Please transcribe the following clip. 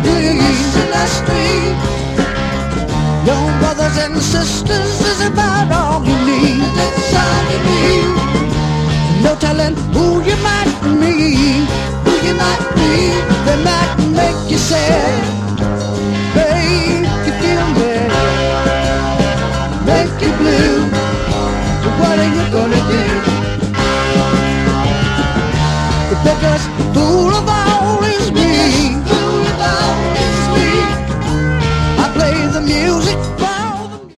street. Young brothers and sisters is about all you need. That's all you need. No telling who you might meet. Who you might meet. They might make you sad, babe.